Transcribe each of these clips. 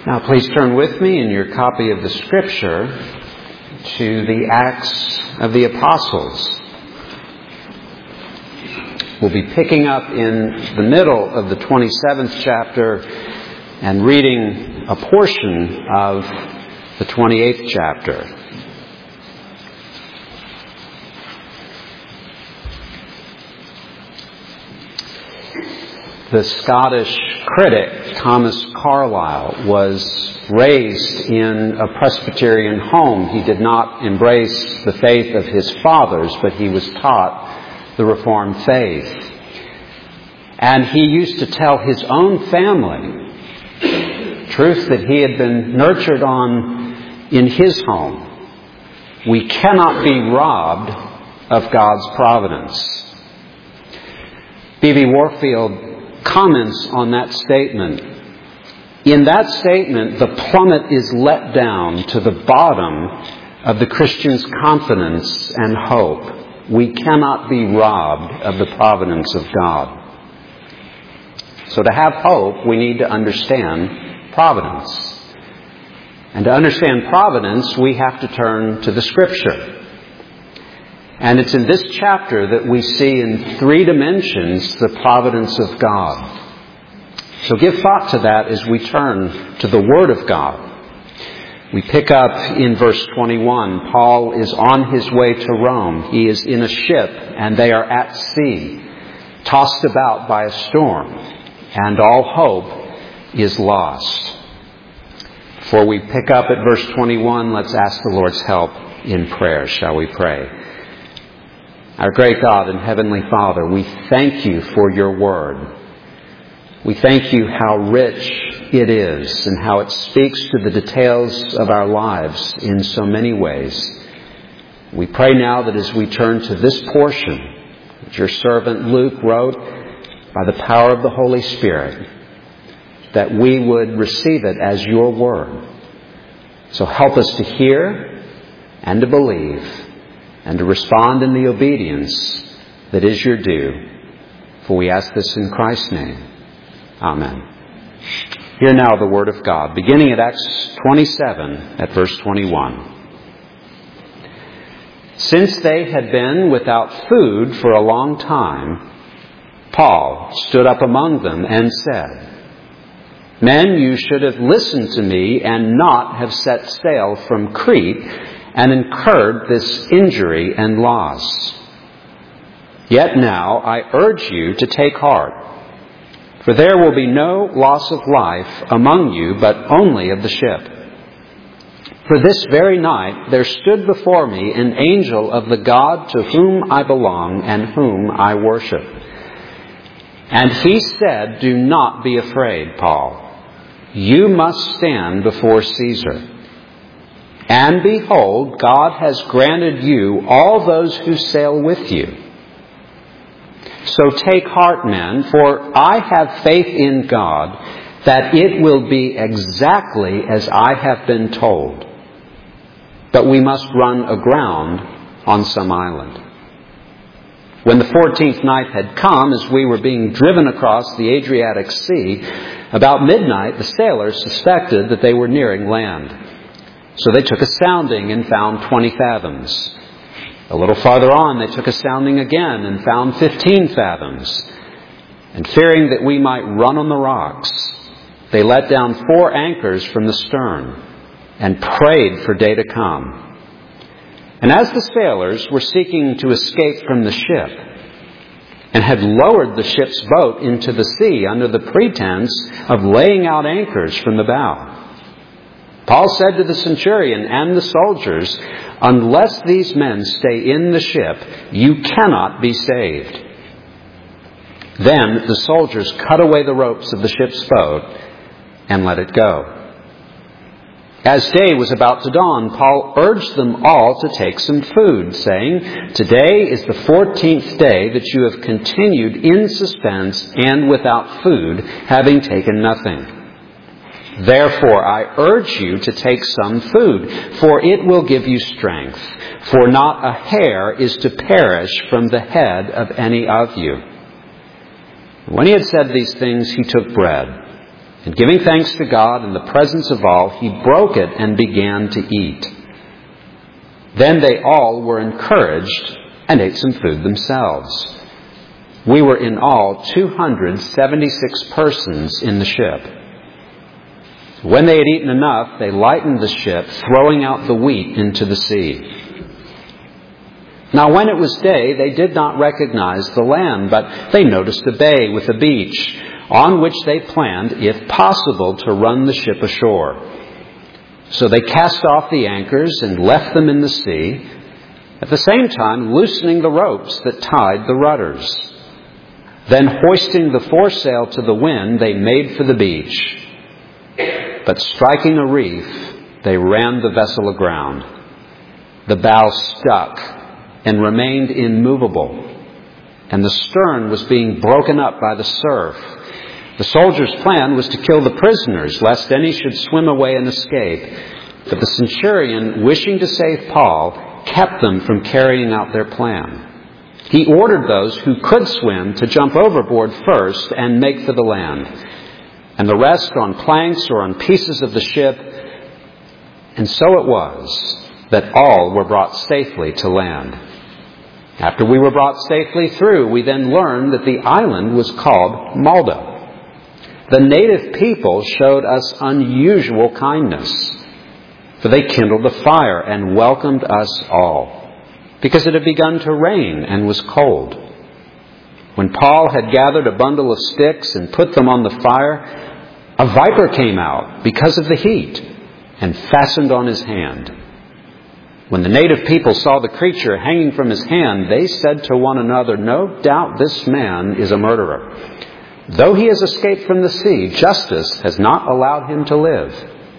Now please turn with me in your copy of the Scripture to the Acts of the Apostles. We'll be picking up in the middle of the 27th chapter and reading a portion of the 28th chapter. The Scottish critic Thomas Carlyle was raised in a Presbyterian home. He did not embrace the faith of his fathers, but he was taught the Reformed faith. And he used to tell his own family truth that he had been nurtured on in his home. We cannot be robbed of God's providence. B.B. Warfield comments on that statement. In that statement, the plummet is let down to the bottom of the Christian's confidence and hope. We cannot be robbed of the providence of God. So to have hope, we need to understand providence. And to understand providence, we have to turn to the Scripture. And it's in this chapter that we see in three dimensions the providence of God. So give thought to that as we turn to the Word of God. We pick up in verse 21. Paul is on his way to Rome. He is in a ship and they are at sea, tossed about by a storm, and all hope is lost. Before we pick up at verse 21, let's ask the Lord's help in prayer. Shall we pray? Our great God and Heavenly Father, we thank you for your Word. We thank you how rich it is and how it speaks to the details of our lives in so many ways. We pray now that as we turn to this portion that your servant Luke wrote by the power of the Holy Spirit, that we would receive it as your Word. So help us to hear and to believe and to respond in the obedience that is your due. For we ask this in Christ's name. Amen. Hear now the Word of God, beginning at Acts 27 at verse 21. Since they had been without food for a long time, Paul stood up among them and said, "Men, you should have listened to me and not have set sail from Crete and incurred this injury and loss. Yet now I urge you to take heart, for there will be no loss of life among you, but only of the ship. For this very night there stood before me an angel of the God to whom I belong and whom I worship. And he said, 'Do not be afraid, Paul. You must stand before Caesar. And behold, God has granted you all those who sail with you. So take heart, men, for I have faith in God that it will be exactly as I have been told. But we must run aground on some island.' When the 14th night had come, as we were being driven across the Adriatic Sea, about midnight the sailors suspected that they were nearing land. So they took a sounding and found 20 fathoms. A little farther on, they took a sounding again and found 15 fathoms. And fearing that we might run on the rocks, they let down 4 anchors from the stern and prayed for day to come. And as the sailors were seeking to escape from the ship and had lowered the ship's boat into the sea under the pretense of laying out anchors from the bow, Paul said to the centurion and the soldiers, 'Unless these men stay in the ship, you cannot be saved.' Then the soldiers cut away the ropes of the ship's boat and let it go. As day was about to dawn, Paul urged them all to take some food, saying, 'Today is the 14th day that you have continued in suspense and without food, having taken nothing. Therefore, I urge you to take some food, for it will give you strength. For not a hair is to perish from the head of any of you.' When he had said these things, he took bread, And giving thanks to God in the presence of all, he broke it and began to eat. Then they all were encouraged and ate some food themselves. We were in all 276 persons in the ship. When they had eaten enough, they lightened the ship, throwing out the wheat into the sea. Now when it was day, they did not recognize the land, but they noticed a bay with a beach, on which they planned, if possible, to run the ship ashore. So they cast off the anchors and left them in the sea, at the same time loosening the ropes that tied the rudders. Then hoisting the foresail to the wind, they made for the beach. But striking a reef, they ran the vessel aground. The bow stuck and remained immovable, and the stern was being broken up by the surf. The soldiers' plan was to kill the prisoners, lest any should swim away and escape. But the centurion, wishing to save Paul, kept them from carrying out their plan. He ordered those who could swim to jump overboard first and make for the land, and the rest on planks or on pieces of the ship. And so it was that all were brought safely to land. After we were brought safely through, we then learned that the island was called Malta. The native people showed us unusual kindness, for they kindled a fire and welcomed us all, because it had begun to rain and was cold. When Paul had gathered a bundle of sticks and put them on the fire, a viper came out because of the heat and fastened on his hand. When the native people saw the creature hanging from his hand, they said to one another, "No doubt this man is a murderer. Though he has escaped from the sea, justice has not allowed him to live."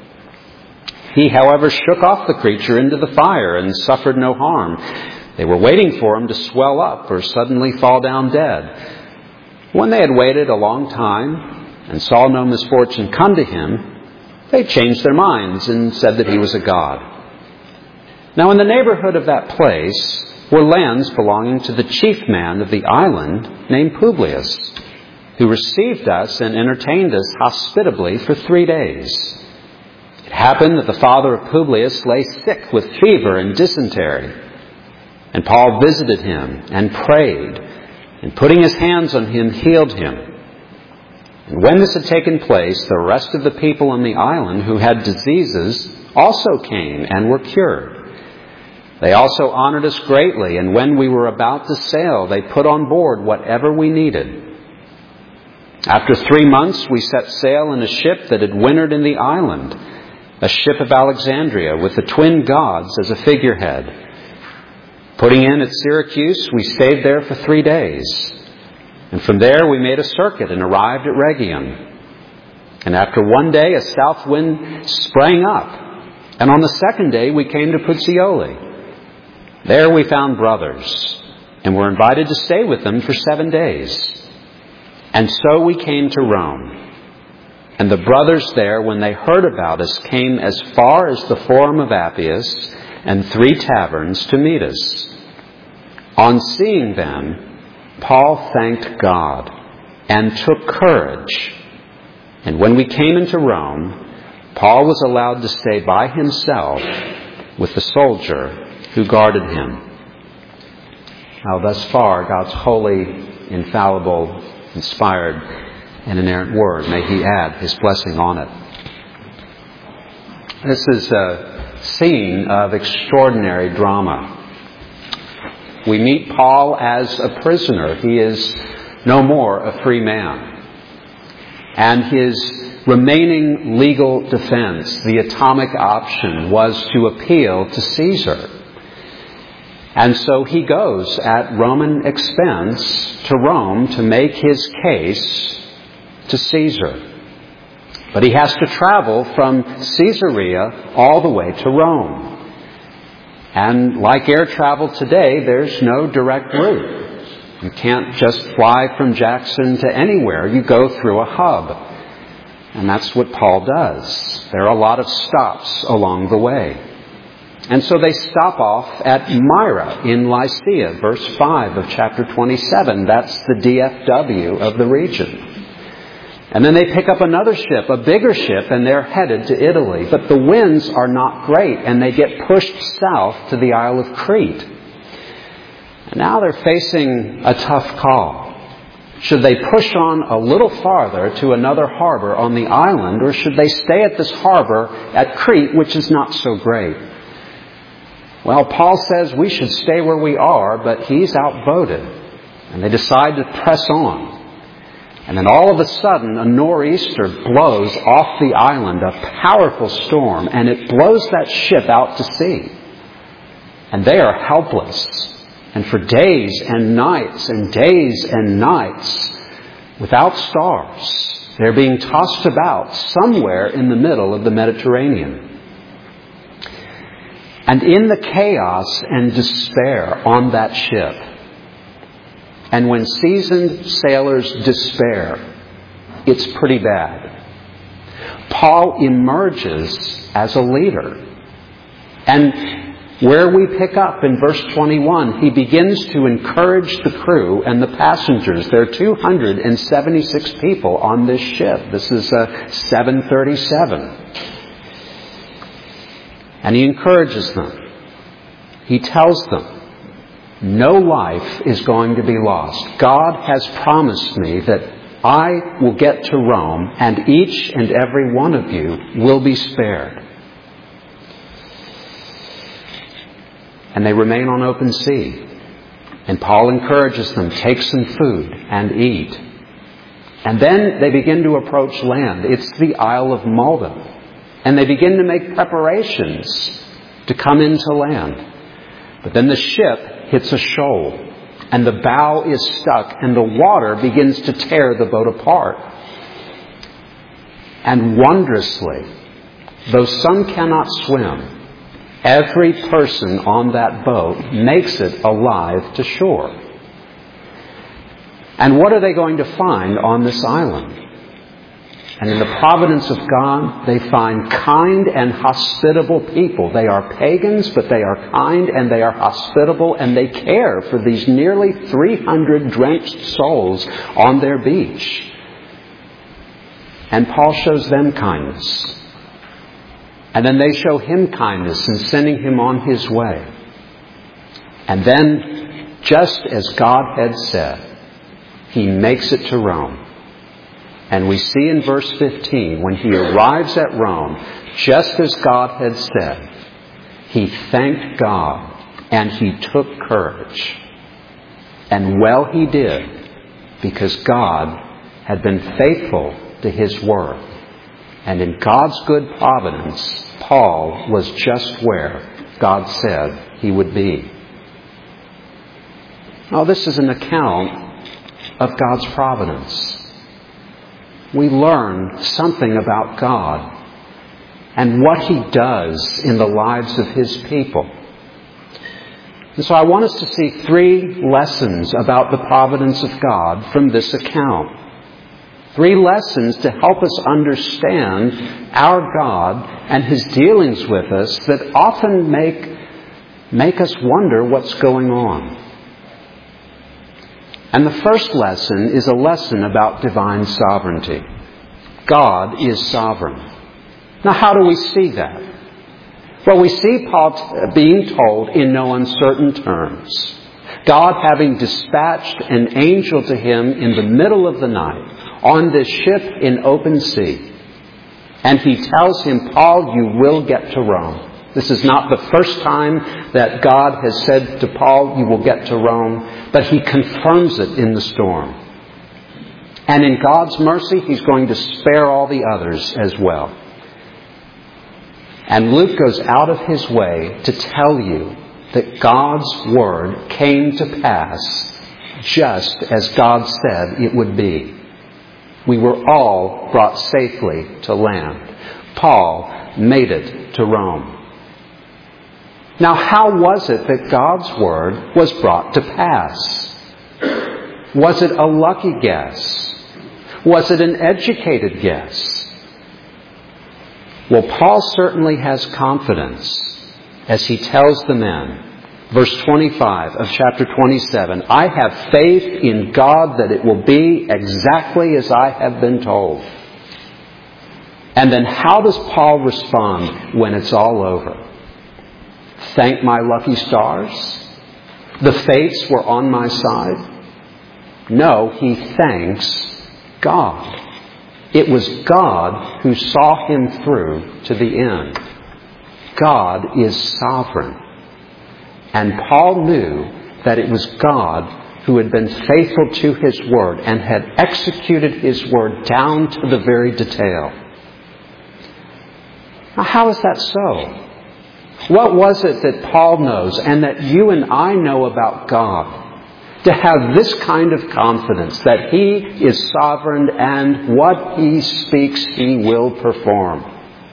He, however, shook off the creature into the fire and suffered no harm. They were waiting for him to swell up or suddenly fall down dead. When they had waited a long time and saw no misfortune come to him, they changed their minds and said that he was a god. Now in the neighborhood of that place were lands belonging to the chief man of the island named Publius, who received us and entertained us hospitably for 3 days. It happened that the father of Publius lay sick with fever and dysentery. And Paul visited him and prayed, and putting his hands on him, healed him. And when this had taken place, the rest of the people on the island who had diseases also came and were cured. They also honored us greatly, and when we were about to sail, they put on board whatever we needed. After 3 months, we set sail in a ship that had wintered in the island, a ship of Alexandria with the twin gods as a figurehead. Putting in at Syracuse, we stayed there for 3 days. And from there we made a circuit and arrived at Rhegium. And after 1 day, a south wind sprang up. And on the second day, we came to Puteoli. There we found brothers and were invited to stay with them for 7 days. And so we came to Rome. And the brothers there, when they heard about us, came as far as the Forum of Appius and 3 taverns to meet us. On seeing them, Paul thanked God and took courage. And when we came into Rome, Paul was allowed to stay by himself with the soldier who guarded him. Now, thus far, God's holy, infallible, inspired, and inerrant word. May He add His blessing on it. This is a scene of extraordinary drama. We meet Paul as a prisoner. He is no more a free man. And his remaining legal defense, the atomic option, was to appeal to Caesar. And so he goes at Roman expense to Rome to make his case to Caesar. But he has to travel from Caesarea all the way to Rome. And like air travel today, there's no direct route. You can't just fly from Jackson to anywhere. You go through a hub. And that's what Paul does. There are a lot of stops along the way. And so they stop off at Myra in Lycia, verse 5 of chapter 27. That's the DFW of the region. And then they pick up another ship, a bigger ship, and they're headed to Italy. But the winds are not great, and they get pushed south to the Isle of Crete. And now they're facing a tough call. Should they push on a little farther to another harbor on the island, or should they stay at this harbor at Crete, which is not so great? Well, Paul says we should stay where we are, but he's outvoted. And they decide to press on. And then all of a sudden, a nor'easter blows off the island, a powerful storm, and it blows that ship out to sea. And they are helpless. And for days and nights and days and nights, without stars, they're being tossed about somewhere in the middle of the Mediterranean. And in the chaos and despair on that ship, and when seasoned sailors despair, it's pretty bad. Paul emerges as a leader. And where we pick up in verse 21, he begins to encourage the crew and the passengers. There are 276 people on this ship. This is a 737. And he encourages them. He tells them, no life is going to be lost. God has promised me that I will get to Rome and each and every one of you will be spared. And they remain on open sea. And Paul encourages them, take some food and eat. And then they begin to approach land. It's the Isle of Malta. And they begin to make preparations to come into land. But then the ship hits a shoal. And the bow is stuck. And the water begins to tear the boat apart. And wondrously, though some cannot swim, every person on that boat makes it alive to shore. And what are they going to find on this island? And in the providence of God, they find kind and hospitable people. They are pagans, but they are kind and they are hospitable, and they care for these nearly 300 drenched souls on their beach. And Paul shows them kindness. And then they show him kindness in sending him on his way. And then, just as God had said, he makes it to Rome. And we see in verse 15, when he arrives at Rome, just as God had said, he thanked God and he took courage. And well he did, because God had been faithful to his word. And in God's good providence, Paul was just where God said he would be. Now, this is an account of God's providence. We learn something about God and what he does in the lives of his people. And so I want us to see 3 lessons about the providence of God from this account. 3 lessons to help us understand our God and his dealings with us that often make us wonder what's going on. And the first lesson is a lesson about divine sovereignty. God is sovereign. Now, how do we see that? Well, we see Paul being told in no uncertain terms, God having dispatched an angel to him in the middle of the night on this ship in open sea. And he tells him, Paul, you will get to Rome. This is not the first time that God has said to Paul, you will get to Rome, but he confirms it in the storm. And in God's mercy, he's going to spare all the others as well. And Luke goes out of his way to tell you that God's word came to pass just as God said it would be. We were all brought safely to land. Paul made it to Rome. Now, how was it that God's word was brought to pass? Was it a lucky guess? Was it an educated guess? Well, Paul certainly has confidence as he tells the men, Verse 25 of chapter 27, I have faith in God that it will be exactly as I have been told. And then how does Paul respond when it's all over? Thank my lucky stars? The fates were on my side? No, he thanks God. It was God who saw him through to the end. God is sovereign. And Paul knew that it was God who had been faithful to His word and had executed His word down to the very detail. Now, how is that so? What was it that Paul knows and that you and I know about God to have this kind of confidence that He is sovereign and what He speaks He will perform?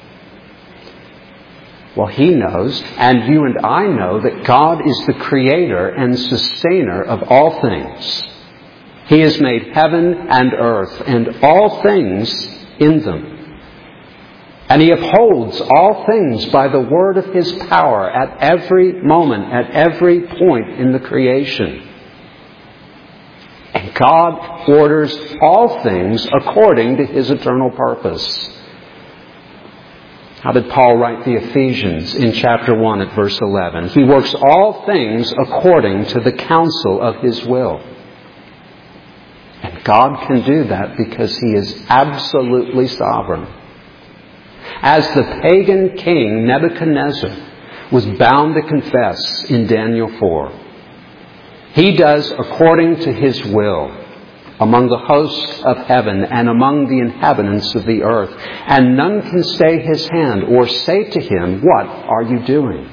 Well, he knows, and you and I know, that God is the creator and sustainer of all things. He has made heaven and earth and all things in them. And He upholds all things by the word of His power at every moment, at every point in the creation. And God orders all things according to His eternal purpose. How did Paul write the Ephesians in chapter 1 at verse 11? He works all things according to the counsel of His will. And God can do that because He is absolutely sovereign. As the pagan king Nebuchadnezzar was bound to confess in Daniel 4, He does according to His will among the hosts of heaven and among the inhabitants of the earth. And none can stay His hand or say to Him, what are you doing?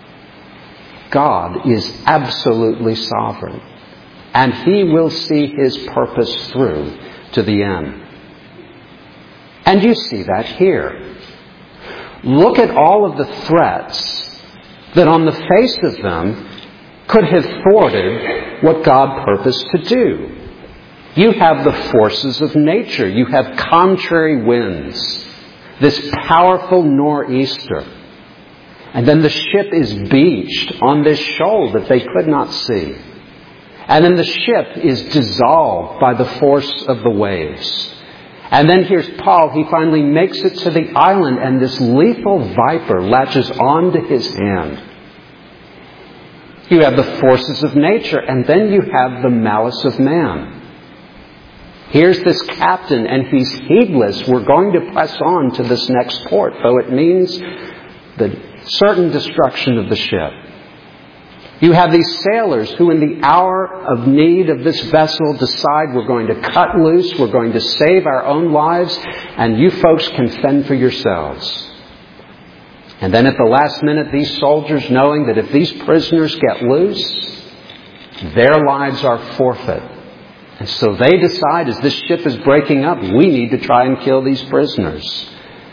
God is absolutely sovereign. And He will see His purpose through to the end. And you see that here. Look at all of the threats that on the face of them could have thwarted what God purposed to do. You have the forces of nature. You have contrary winds. This powerful nor'easter. And then the ship is beached on this shoal that they could not see. And then the ship is dissolved by the force of the waves. And then here's Paul. He finally makes it to the island and this lethal viper latches onto his hand. You have the forces of nature and then you have the malice of man. Here's this captain, and he's heedless. We're going to press on to this next port, though it means the certain destruction of the ship. You have these sailors who, in the hour of need of this vessel, decide we're going to cut loose, we're going to save our own lives, and you folks can fend for yourselves. And then at the last minute, these soldiers, knowing that if these prisoners get loose, their lives are forfeit. And so they decide, as this ship is breaking up, we need to try and kill these prisoners.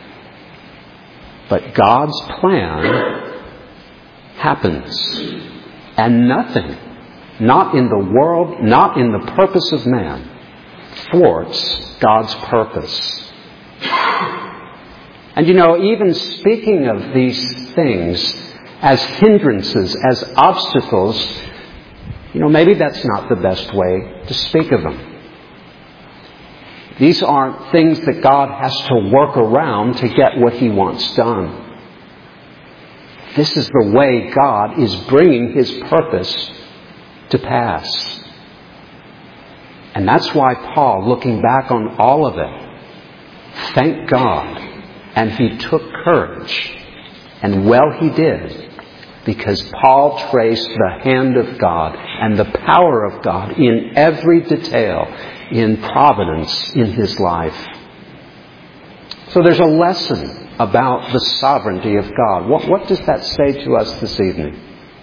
But God's plan happens. And nothing, not in the world, not in the purpose of man, thwarts God's purpose. And even speaking of these things as hindrances, as obstacles, maybe that's not the best way to speak of them. These aren't things that God has to work around to get what He wants done. This is the way God is bringing His purpose to pass. And that's why Paul, looking back on all of it, thanked God, and he took courage. And well he did. Because Paul traced the hand of God and the power of God in every detail, in providence in his life. So there's a lesson about the sovereignty of God. What does that say to us this evening?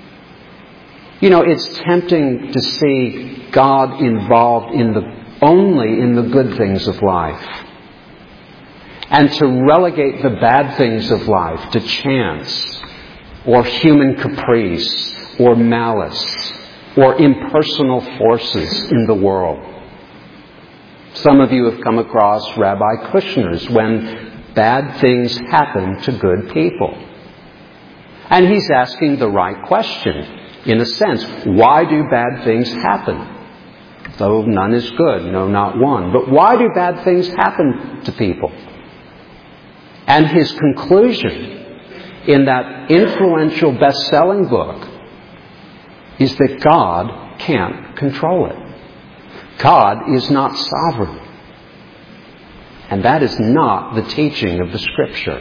It's tempting to see God involved only in the good things of life. And to relegate the bad things of life to chance, or human caprice, or malice, or impersonal forces in the world. Some of you have come across Rabbi Kushner's when bad things happen to good people. And he's asking the right question. In a sense, why do bad things happen? Though none is good, no, not one. But why do bad things happen to people? And his conclusion in that influential best-selling book is that God can't control it. God is not sovereign. And that is not the teaching of the Scripture.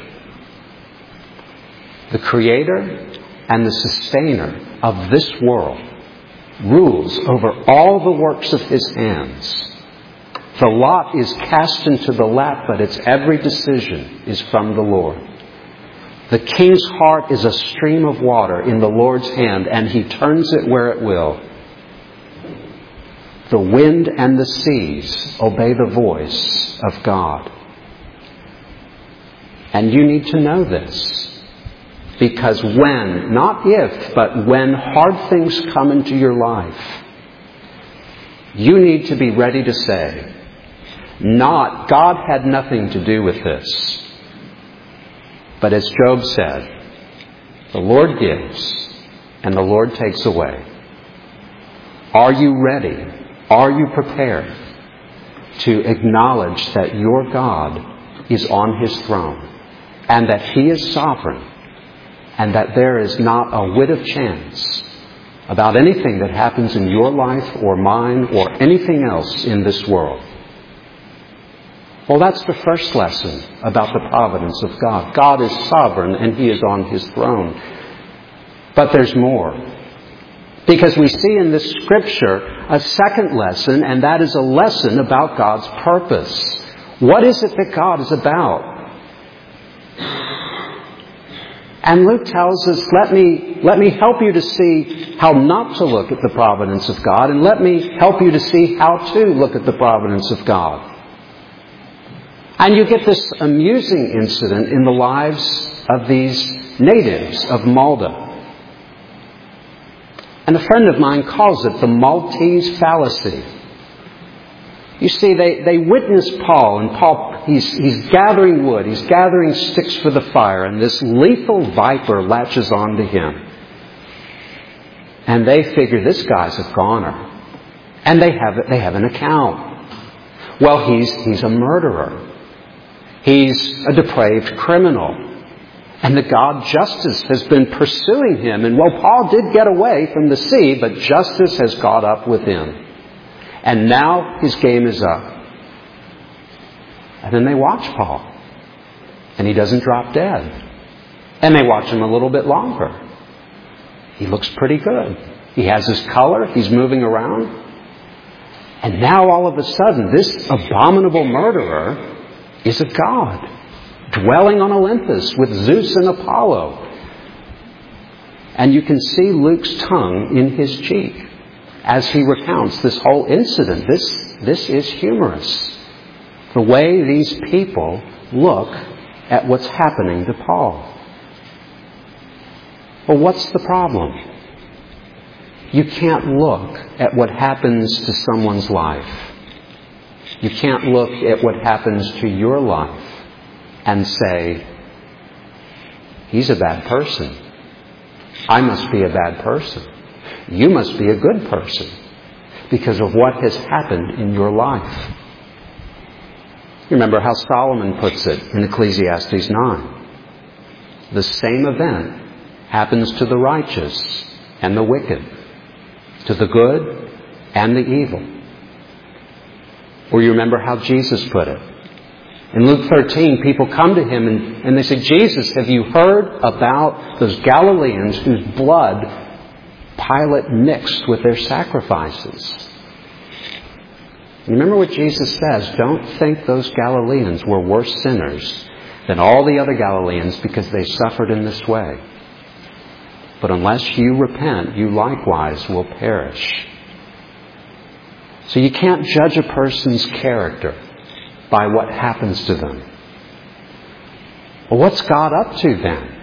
The Creator and the Sustainer of this world rules over all the works of His hands. The lot is cast into the lap, but its every decision is from the Lord. The king's heart is a stream of water in the Lord's hand, and He turns it where it will. The wind and the seas obey the voice of God. And you need to know this. Because when, not if, but when hard things come into your life, you need to be ready to say, not, God had nothing to do with this. But as Job said, the Lord gives and the Lord takes away. Are you ready? Are you prepared to acknowledge that your God is on His throne and that He is sovereign and that there is not a whit of chance about anything that happens in your life or mine or anything else in this world? Well, that's the first lesson about the providence of God. God is sovereign and He is on His throne. But there's more. Because we see in this Scripture a second lesson, and that is a lesson about God's purpose. What is it that God is about? And Luke tells us, let me help you to see how not to look at the providence of God, and let me help you to see how to look at the providence of God. And you get this amusing incident in the lives of these natives of Malta. And a friend of mine calls it the Maltese fallacy. You see, they witness Paul, and Paul, he's gathering wood, he's gathering sticks for the fire, and this lethal viper latches onto him. And they figure, this guy's a goner. And they have an account. Well, he's a murderer. He's a depraved criminal. And the God Justice has been pursuing him. And well, Paul did get away from the sea, but justice has caught up with him. And now his game is up. And then they watch Paul. And he doesn't drop dead. And they watch him a little bit longer. He looks pretty good. He has his color. He's moving around. And now all of a sudden, this abominable murderer is a god, dwelling on Olympus with Zeus and Apollo. And you can see Luke's tongue in his cheek as he recounts this whole incident. This is humorous. The way these people look at what's happening to Paul. Well, what's the problem? You can't look at what happens to someone's life. You can't look at what happens to your life and say, he's a bad person. I must be a bad person. You must be a good person because of what has happened in your life. You remember how Solomon puts it in Ecclesiastes 9. The same event happens to the righteous and the wicked, to the good and the evil. Or you remember how Jesus put it. In Luke 13, people come to him and they say, Jesus, have you heard about those Galileans whose blood Pilate mixed with their sacrifices? You remember what Jesus says? Don't think those Galileans were worse sinners than all the other Galileans because they suffered in this way. But unless you repent, you likewise will perish. So you can't judge a person's character by what happens to them. Well, what's God up to then?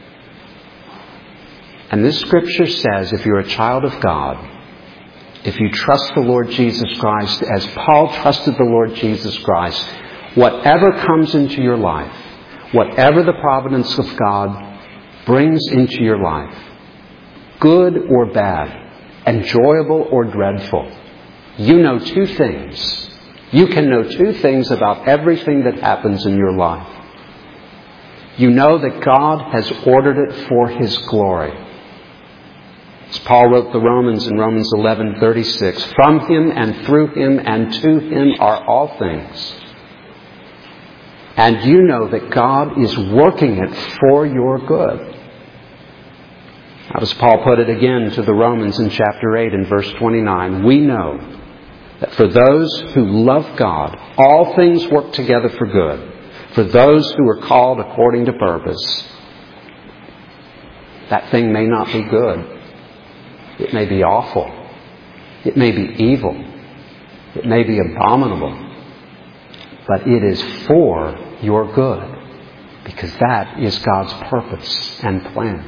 And this Scripture says if you're a child of God, if you trust the Lord Jesus Christ as Paul trusted the Lord Jesus Christ, whatever comes into your life, whatever the providence of God brings into your life, good or bad, enjoyable or dreadful, you know two things. You can know two things about everything that happens in your life. You know that God has ordered it for His glory. As Paul wrote the Romans in Romans 11:36, from Him and through Him and to Him are all things. And you know that God is working it for your good. How does Paul put it again to the Romans in chapter 8 and verse 29? We know that for those who love God, all things work together for good, for those who are called according to purpose. That thing may not be good. It may be awful. It may be evil. It may be abominable. But it is for your good, because that is God's purpose and plan.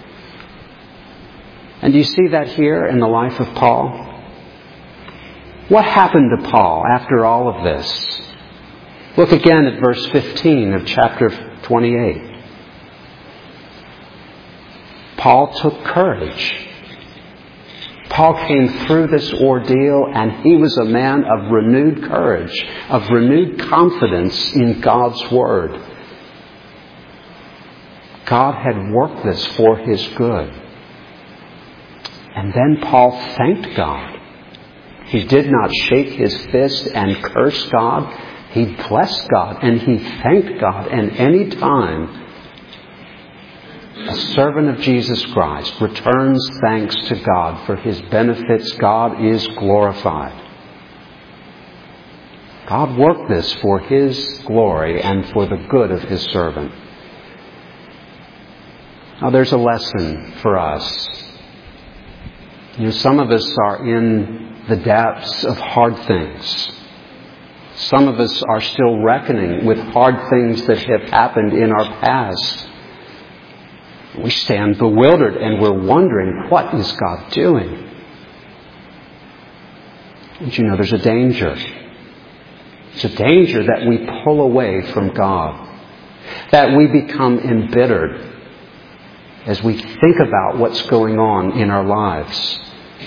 And do you see that here in the life of Paul? What happened to Paul after all of this? Look again at verse 15 of chapter 28. Paul took courage. Paul came through this ordeal, and he was a man of renewed courage, of renewed confidence in God's Word. God had worked this for his good. And then Paul thanked God. He did not shake his fist and curse God. He blessed God and he thanked God. And any time a servant of Jesus Christ returns thanks to God for his benefits, God is glorified. God worked this for his glory and for the good of his servant. Now there's a lesson for us. Some of us are in the depths of hard things. Some of us are still reckoning with hard things that have happened in our past. We stand bewildered and we're wondering, what is God doing? And there's a danger. It's a danger that we pull away from God. That we become embittered as we think about what's going on in our lives.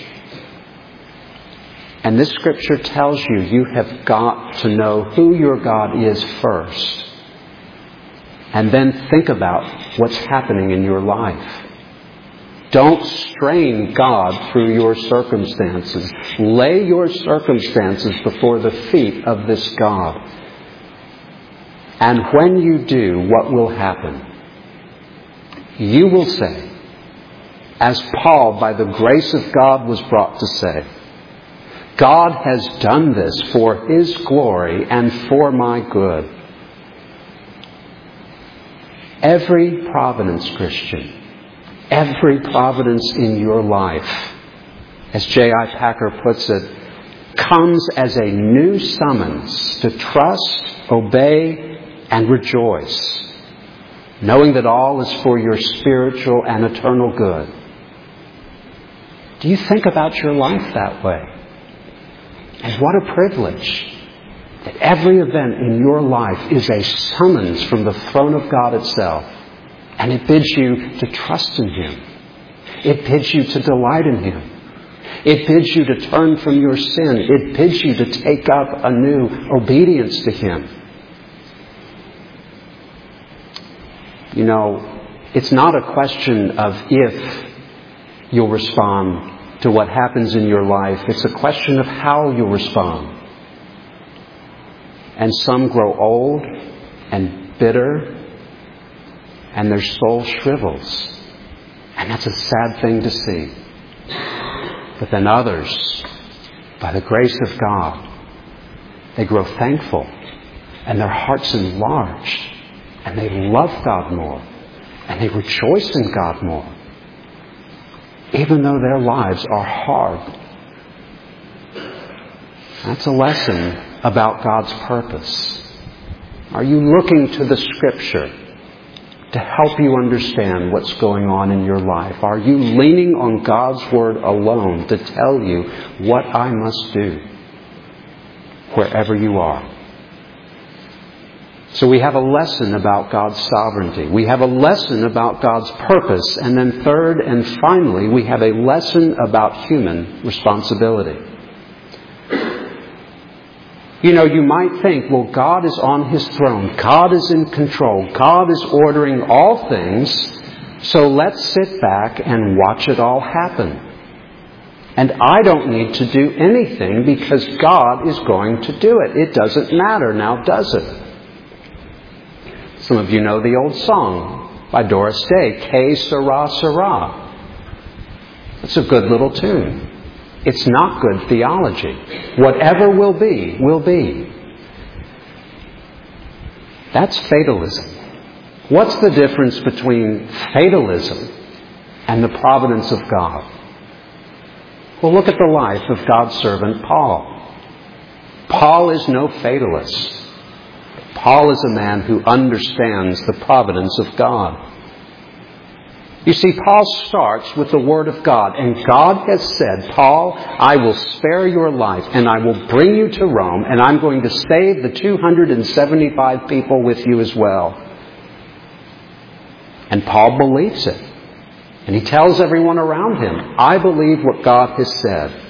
And this scripture tells you, you have got to know who your God is first. And then think about what's happening in your life. Don't strain God through your circumstances. Lay your circumstances before the feet of this God. And when you do, what will happen? You will say, as Paul, by the grace of God, was brought to say, God has done this for His glory and for my good. Every providence, Christian, every providence in your life, as J.I. Packer puts it, comes as a new summons to trust, obey, and rejoice, knowing that all is for your spiritual and eternal good. Do you think about your life that way? And what a privilege that every event in your life is a summons from the throne of God itself. And it bids you to trust in Him. It bids you to delight in Him. It bids you to turn from your sin. It bids you to take up a new obedience to Him. It's not a question of if you'll respond to what happens in your life. It's a question of how you'll respond. And some grow old and bitter, and their soul shrivels. And that's a sad thing to see. But then others, by the grace of God, they grow thankful, and their hearts enlarged, and they love God more, and they rejoice in God more, even though their lives are hard. That's a lesson about God's purpose. Are you looking to the Scripture to help you understand what's going on in your life? Are you leaning on God's Word alone to tell you what I must do wherever you are? So we have a lesson about God's sovereignty. We have a lesson about God's purpose. And then third and finally, we have a lesson about human responsibility. You know, you might think, well, God is on His throne. God is in control. God is ordering all things. So let's sit back and watch it all happen. And I don't need to do anything because God is going to do it. It doesn't matter now, does it? Some of you know the old song by Doris Day, Que Sera, Sera. It's a good little tune. It's not good theology. Whatever will be, will be. That's fatalism. What's the difference between fatalism and the providence of God? Well, look at the life of God's servant Paul. Paul is no fatalist. Paul is a man who understands the providence of God. You see, Paul starts with the Word of God, and God has said, Paul, I will spare your life, and I will bring you to Rome, and I'm going to save the 275 people with you as well. And Paul believes it. And he tells everyone around him, I believe what God has said.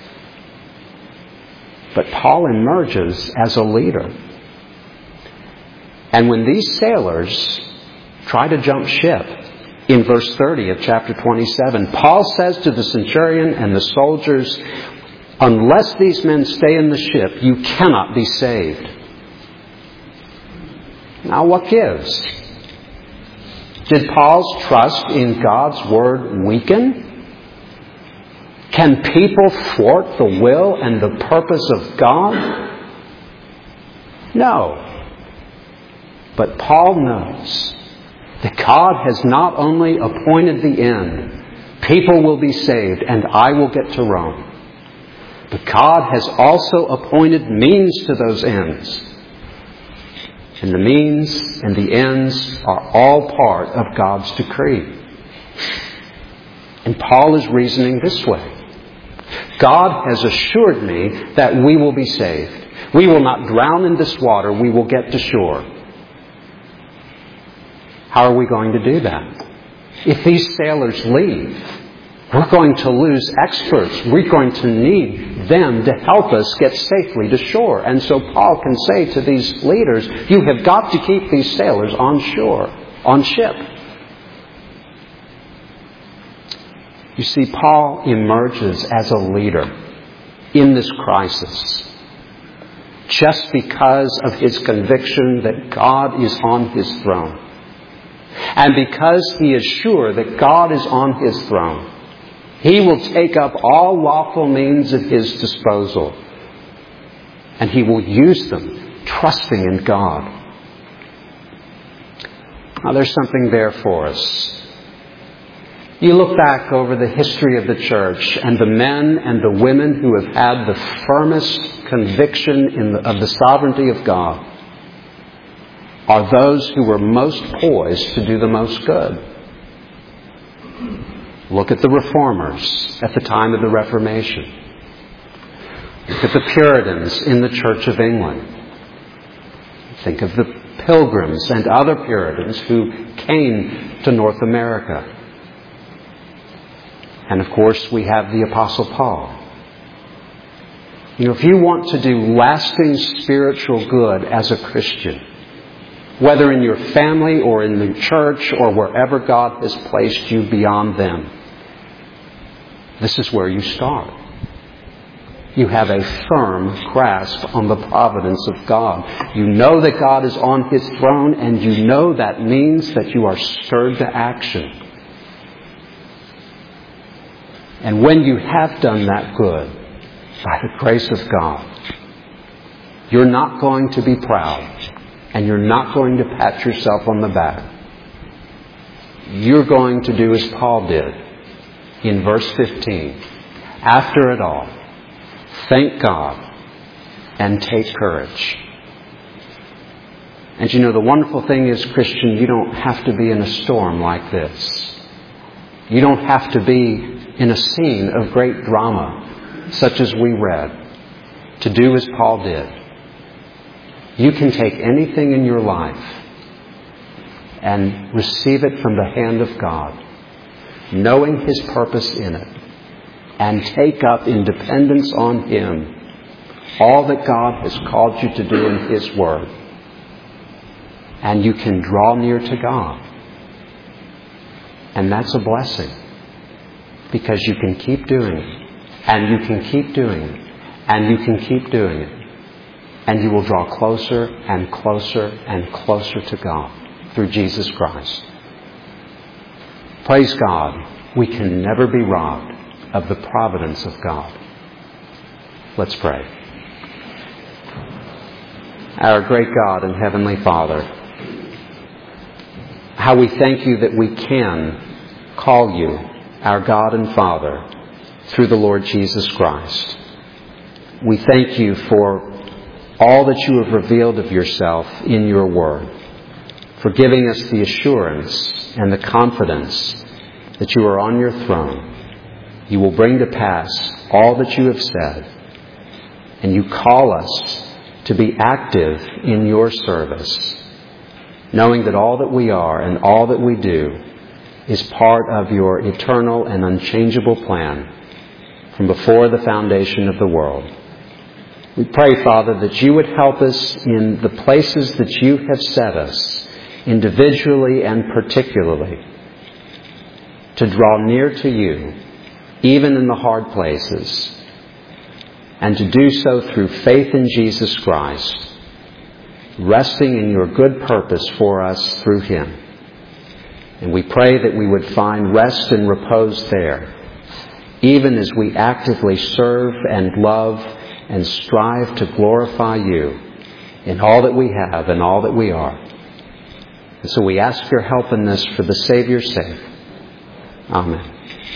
But Paul emerges as a leader. And when these sailors try to jump ship, in verse 30 of chapter 27, Paul says to the centurion and the soldiers, unless these men stay in the ship, you cannot be saved. Now what gives? Did Paul's trust in God's Word weaken? Can people thwart the will and the purpose of God? No. But Paul knows that God has not only appointed the end, people will be saved and I will get to Rome. But God has also appointed means to those ends. And the means and the ends are all part of God's decree. And Paul is reasoning this way. God has assured me that we will be saved. We will not drown in this water. We will get to shore. How are we going to do that? If these sailors leave, we're going to lose experts. We're going to need them to help us get safely to shore. And so Paul can say to these leaders, you have got to keep these sailors on shore, on ship. You see, Paul emerges as a leader in this crisis just because of his conviction that God is on His throne. And because he is sure that God is on His throne, he will take up all lawful means at His disposal. And he will use them, trusting in God. Now there's something there for us. You look back over the history of the church, and the men and the women who have had the firmest conviction of the sovereignty of God are those who were most poised to do the most good. Look at the Reformers at the time of the Reformation. Look at the Puritans in the Church of England. Think of the Pilgrims and other Puritans who came to North America. And of course, we have the Apostle Paul. You know, if you want to do lasting spiritual good as a Christian, whether in your family or in the church or wherever God has placed you beyond them, this is where you start. You have a firm grasp on the providence of God. You know that God is on His throne, and you know that means that you are stirred to action. And when you have done that good, by the grace of God, you're not going to be proud. And you're not going to pat yourself on the back. You're going to do as Paul did in verse 15. After it all, thank God and take courage. And you know, the wonderful thing is, Christian, you don't have to be in a storm like this. You don't have to be in a scene of great drama, such as we read, to do as Paul did. You can take anything in your life and receive it from the hand of God, knowing His purpose in it, and take up in dependence on Him all that God has called you to do in His Word. And you can draw near to God. And that's a blessing, because you can keep doing it, and you can keep doing it, and you can keep doing it. And you will draw closer and closer and closer to God through Jesus Christ. Praise God, we can never be robbed of the providence of God. Let's pray. Our great God and Heavenly Father, how we thank You that we can call You our God and Father through the Lord Jesus Christ. We thank You for all that You have revealed of Yourself in Your Word, for giving us the assurance and the confidence that You are on Your throne. You will bring to pass all that You have said, and You call us to be active in Your service, knowing that all that we are and all that we do is part of Your eternal and unchangeable plan from before the foundation of the world. We pray, Father, that You would help us in the places that You have set us, individually and particularly, to draw near to You, even in the hard places, and to do so through faith in Jesus Christ, resting in Your good purpose for us through Him. And we pray that we would find rest and repose there, even as we actively serve and love and strive to glorify You in all that we have and all that we are. And so we ask Your help in this for the Savior's sake. Amen.